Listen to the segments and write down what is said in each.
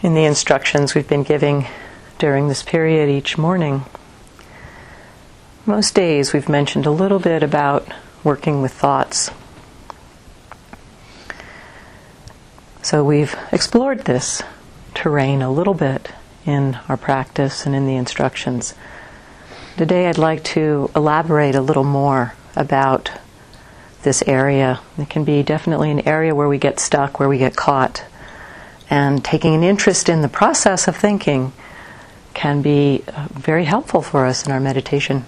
in the instructions we've been giving during this period each morning. Most days we've mentioned a little bit about working with thoughts. So we've explored this terrain a little bit in our practice and in the instructions. Today I'd like to elaborate a little more about this area. It can be definitely an area where we get stuck, where we get caught. And taking an interest in the process of thinking can be very helpful for us in our meditation.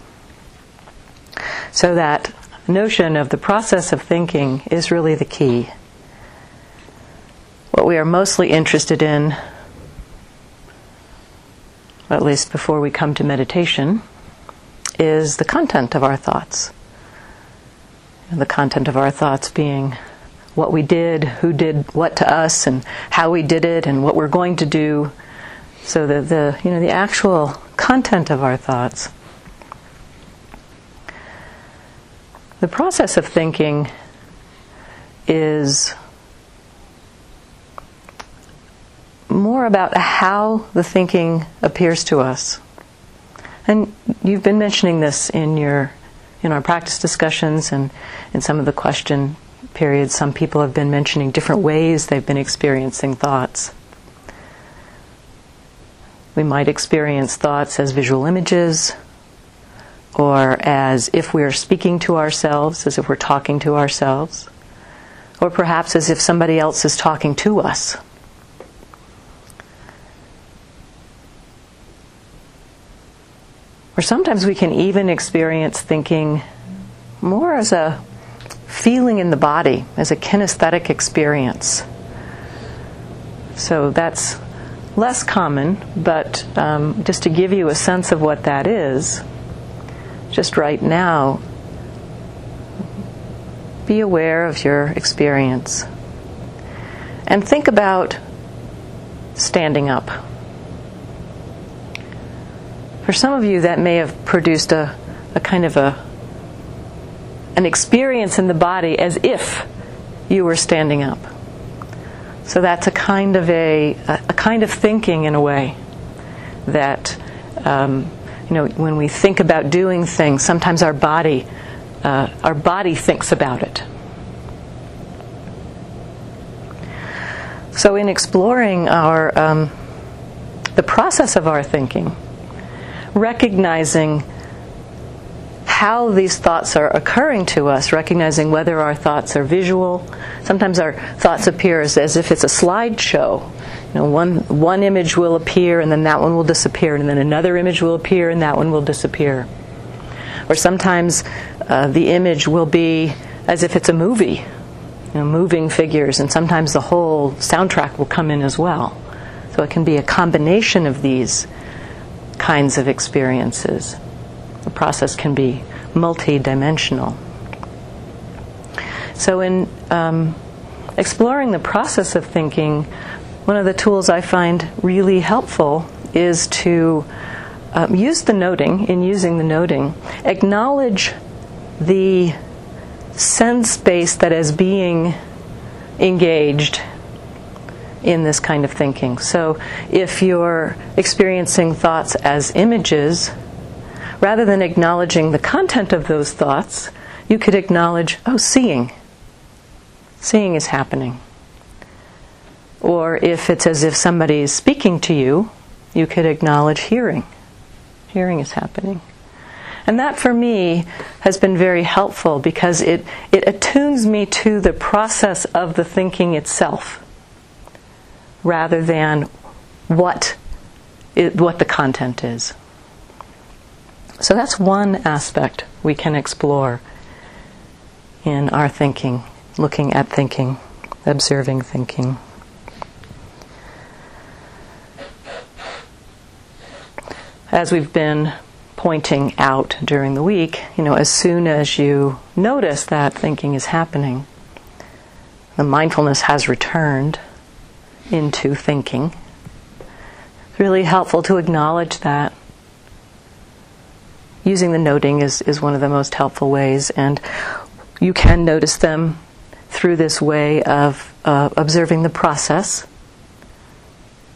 So that notion of the process of thinking is really the key. What we are mostly interested in, at least before we come to meditation, is the content of our thoughts. And the content of our thoughts being what we did, who did what to us, and how we did it, and what we're going to do. So that the actual content of our thoughts. The process of thinking is more about how the thinking appears to us. And you've been mentioning this in our practice discussions and in some of the question periods. Some people have been mentioning different ways they've been experiencing thoughts. We might experience thoughts as visual images, or as if we're speaking to ourselves, as if we're talking to ourselves, or perhaps as if somebody else is talking to us. Or sometimes we can even experience thinking more as a feeling in the body, as a kinesthetic experience. So that's less common, but just to give you a sense of what that is, just right now, be aware of your experience. And think about standing up. For some of you, that may have produced a kind of an experience in the body as if you were standing up. So that's a kind of thinking in a way that when we think about doing things, sometimes our body thinks about it. So in exploring the process of our thinking, recognizing how these thoughts are occurring to us, recognizing whether our thoughts are visual. Sometimes our thoughts appear as if it's a slideshow. One image will appear and then that one will disappear, and then another image will appear and that one will disappear. Or sometimes the image will be as if it's a movie, moving figures, and sometimes the whole soundtrack will come in as well. So it can be a combination of these kinds of experiences. The process can be multi-dimensional. So in exploring the process of thinking, one of the tools I find really helpful is to use the noting. In using the noting, acknowledge the sense space that is being engaged in this kind of thinking. So if you're experiencing thoughts as images, rather than acknowledging the content of those thoughts, you could acknowledge, seeing. Seeing is happening. Or if it's as if somebody is speaking to you, you could acknowledge hearing. Hearing is happening. And that for me has been very helpful because it attunes me to the process of the thinking itself, rather than what the content is. So that's one aspect we can explore in our thinking, looking at thinking, observing thinking. As we've been pointing out during the week, as soon as you notice that thinking is happening, the mindfulness has returned into thinking. It's really helpful to acknowledge that. Using the noting is one of the most helpful ways, and you can notice them through this way of observing the process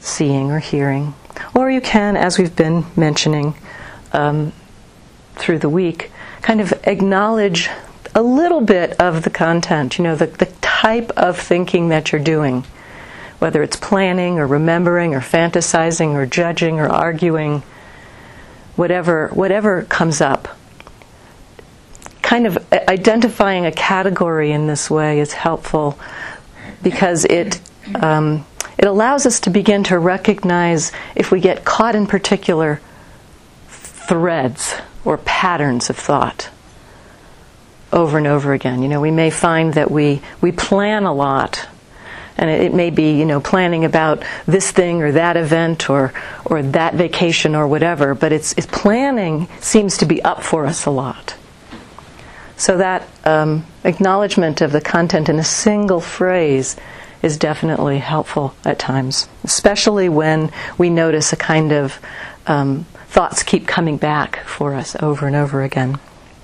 seeing or hearing. Or you can, as we've been mentioning through the week, kind of acknowledge a little bit of the content, the type of thinking that you're doing, whether it's planning or remembering or fantasizing or judging or arguing, whatever comes up. Kind of identifying a category in this way is helpful because it allows us to begin to recognize if we get caught in particular threads or patterns of thought over and over again. We may find that we plan a lot, and it may be, planning about this thing or that event or that vacation or whatever, but it's planning seems to be up for us a lot. So that acknowledgement of the content in a single phrase is definitely helpful at times, especially when we notice a kind of thoughts keep coming back for us over and over again.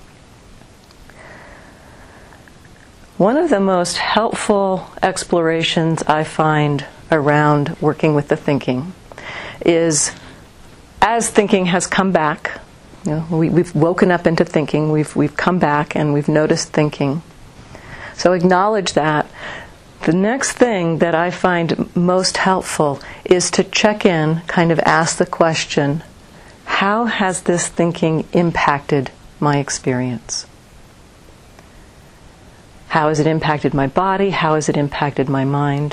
One of the most helpful explorations I find around working with the thinking is, as thinking has come back, we've woken up into thinking, we've come back and we've noticed thinking. So acknowledge that. The next thing that I find most helpful is to check in, kind of ask the question, how has this thinking impacted my experience? How has it impacted my body? How has it impacted my mind?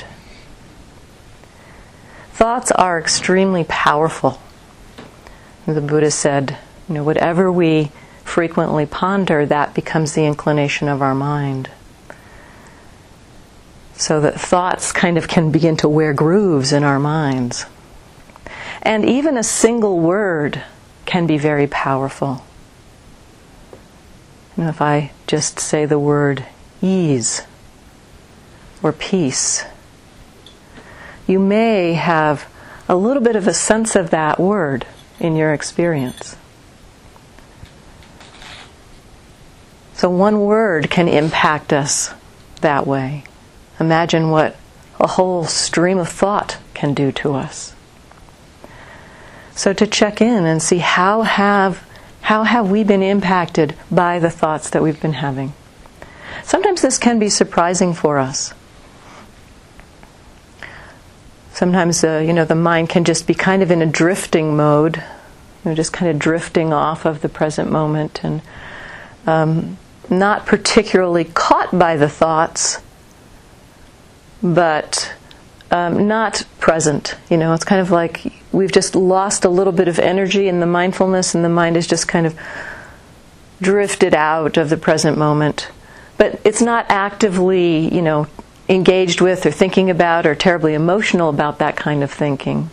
Thoughts are extremely powerful. The Buddha said, whatever we frequently ponder, that becomes the inclination of our mind. So that thoughts kind of can begin to wear grooves in our minds. And even a single word can be very powerful. If I just say the word ease or peace, you may have a little bit of a sense of that word in your experience. So one word can impact us that way. Imagine what a whole stream of thought can do to us. So to check in and see how have we been impacted by the thoughts that we've been having. Sometimes this can be surprising for us. Sometimes the mind can just be kind of in a drifting mode, just kind of drifting off of the present moment and not particularly caught by the thoughts, but not present. It's kind of like we've just lost a little bit of energy in the mindfulness, and the mind is just kind of drifted out of the present moment. But it's not actively, engaged with or thinking about or terribly emotional about that kind of thinking.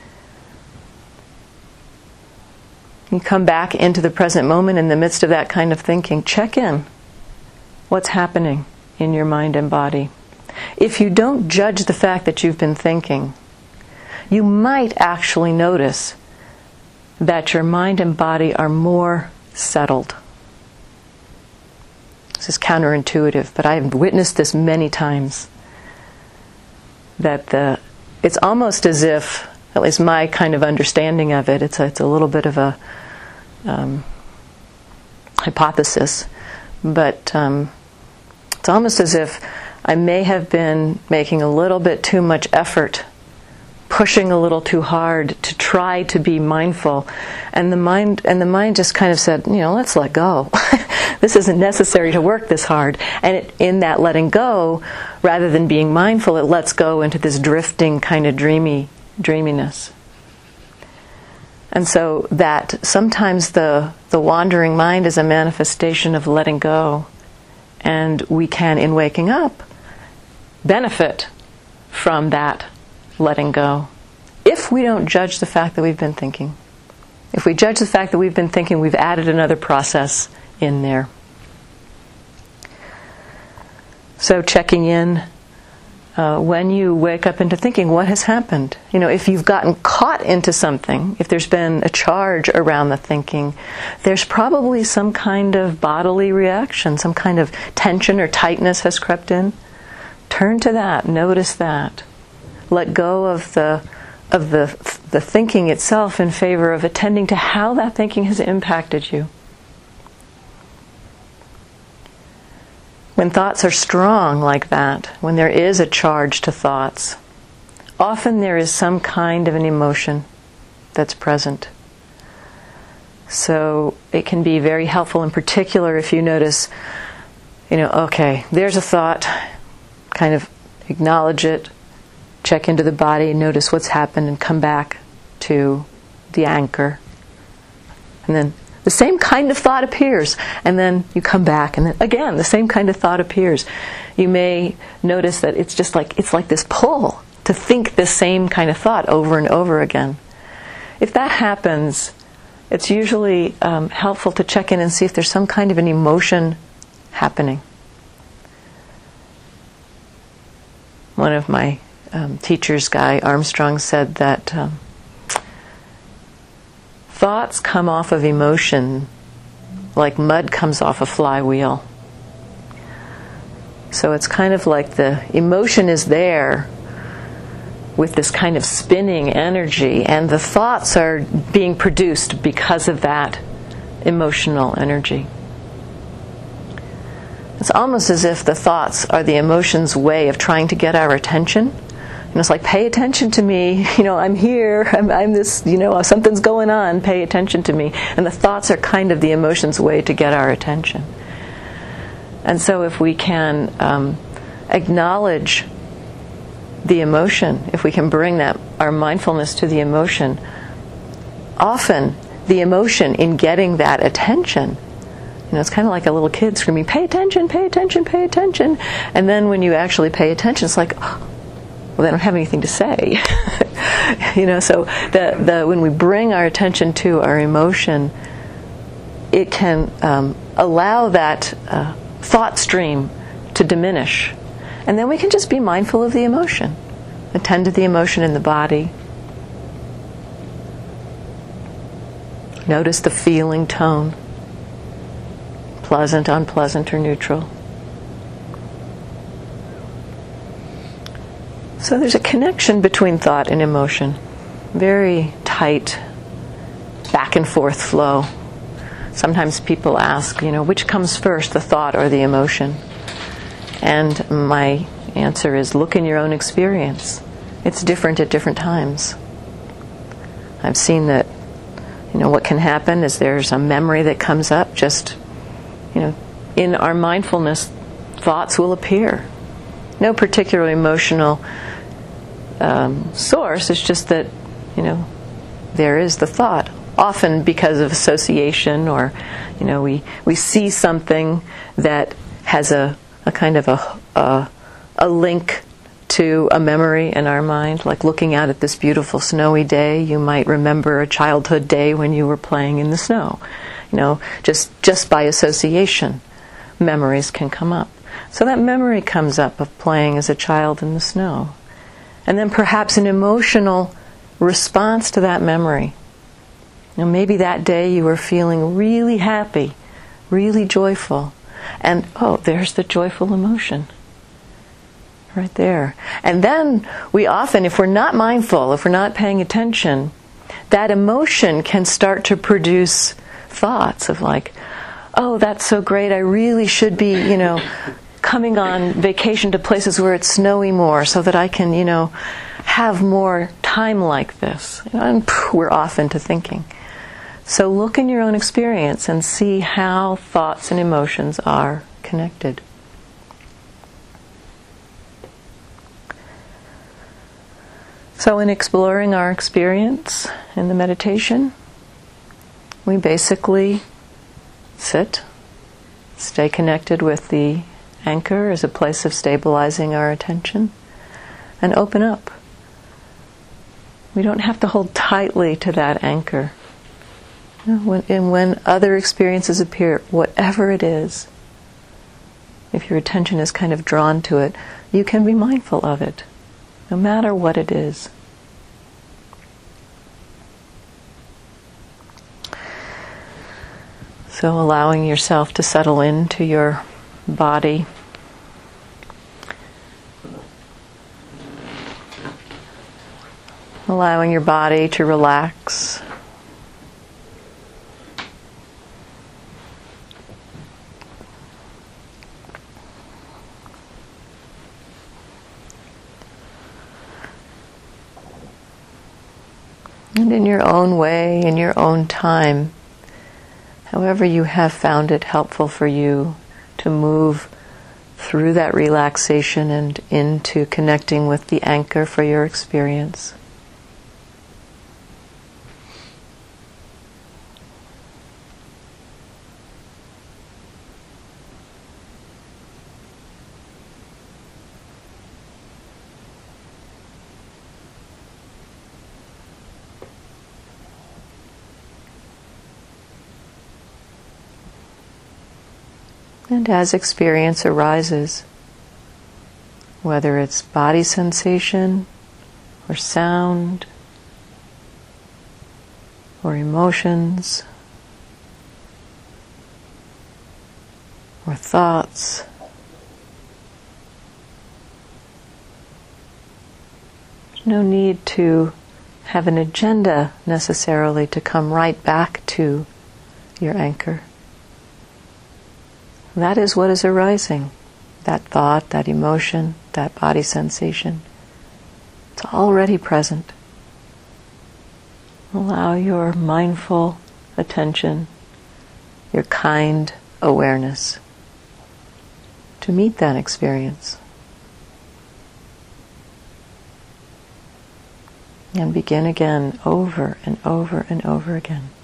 You come back into the present moment in the midst of that kind of thinking. Check in. What's happening in your mind and body? If you don't judge the fact that you've been thinking, you might actually notice that your mind and body are more settled. This is counterintuitive, but I have witnessed this many times. That it's almost as if, at least my kind of understanding of it, it's a little bit of a hypothesis, but it's almost as if I may have been making a little bit too much effort, pushing a little too hard to try to be mindful, and the mind just kind of said, let's let go. This isn't necessary to work this hard. And in that letting go, rather than being mindful, it lets go into this drifting kind of dreaminess. And so that sometimes the wandering mind is a manifestation of letting go. And we can, in waking up, benefit from that letting go. If we don't judge the fact that we've been thinking. If we judge the fact that we've been thinking, we've added another process in there. So checking in when you wake up into thinking, what has happened? If you've gotten caught into something, if there's been a charge around the thinking, there's probably some kind of bodily reaction, some kind of tension or tightness has crept in. Turn to that, notice that. Let go of the of the thinking itself in favor of attending to how that thinking has impacted you. When thoughts are strong like that, when there is a charge to thoughts, often there is some kind of an emotion that's present. So it can be very helpful, in particular if you notice, okay, there's a thought, kind of acknowledge it, check into the body, notice what's happened, and come back to the anchor. And then the same kind of thought appears, and then you come back, and then again the same kind of thought appears. You may notice that it's like this pull to think the same kind of thought over and over again. If that happens, it's usually helpful to check in and see if there's some kind of an emotion happening. One of my teachers, Guy Armstrong, said that thoughts come off of emotion like mud comes off a flywheel. So it's kind of like the emotion is there with this kind of spinning energy, and the thoughts are being produced because of that emotional energy. It's almost as if the thoughts are the emotion's way of trying to get our attention. It's like, pay attention to me, I'm here, I'm this, something's going on, pay attention to me. And the thoughts are kind of the emotion's way to get our attention. And so if we can acknowledge the emotion, if we can bring our mindfulness to the emotion, often the emotion in getting that attention, it's kind of like a little kid screaming, pay attention, pay attention, pay attention. And then when you actually pay attention, it's like, well, they don't have anything to say. So when we bring our attention to our emotion, it can allow that thought stream to diminish. And then we can just be mindful of the emotion, attend to the emotion in the body. Notice the feeling tone, pleasant, unpleasant, or neutral. So there's a connection between thought and emotion, very tight, back and forth flow. Sometimes people ask, which comes first, the thought or the emotion? And my answer is, look in your own experience. It's different at different times. I've seen that, what can happen is there's a memory that comes up just, in our mindfulness, thoughts will appear. No particular emotional source, it's just that, there is the thought. Often because of association, or, we see something that has a kind of a link to a memory in our mind, like looking out at this beautiful snowy day. You might remember a childhood day when you were playing in the snow. Just by association, memories can come up. So that memory comes up of playing as a child in the snow. And then perhaps an emotional response to that memory. Maybe that day you were feeling really happy, really joyful. And, there's the joyful emotion. Right there. And then we often, if we're not mindful, if we're not paying attention, that emotion can start to produce thoughts of like, oh, that's so great, I really should be, coming on vacation to places where it's snowy more so that I can, have more time like this. And we're off into thinking. So look in your own experience and see how thoughts and emotions are connected. So in exploring our experience in the meditation, we basically sit, stay connected with the anchor as a place of stabilizing our attention, and open up. We don't have to hold tightly to that anchor. When other experiences appear, whatever it is, if your attention is kind of drawn to it, you can be mindful of it, no matter what it is. So allowing yourself to settle into your body. allowing your body to relax. And in your own way, in your own time, however you have found it helpful for you to move through that relaxation and into connecting with the anchor for your experience. And as experience arises, whether it's body sensation or sound or emotions or thoughts, there's no need to have an agenda necessarily to come right back to your anchor. That is what is arising, that thought, that emotion, that body sensation. It's already present. Allow your mindful attention, your kind awareness to meet that experience. And begin again over and over and over again.